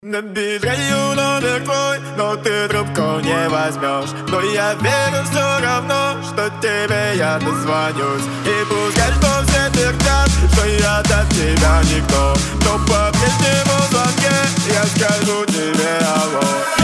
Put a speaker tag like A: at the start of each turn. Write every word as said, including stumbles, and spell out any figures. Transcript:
A: Набираю номер твой, но ты трубку не возьмешь. Но я верю все равно, что тебе я дозвонюсь. И пускай что все твердят, что я для тебя никто, но по прежнему звонке я скажу тебе алло.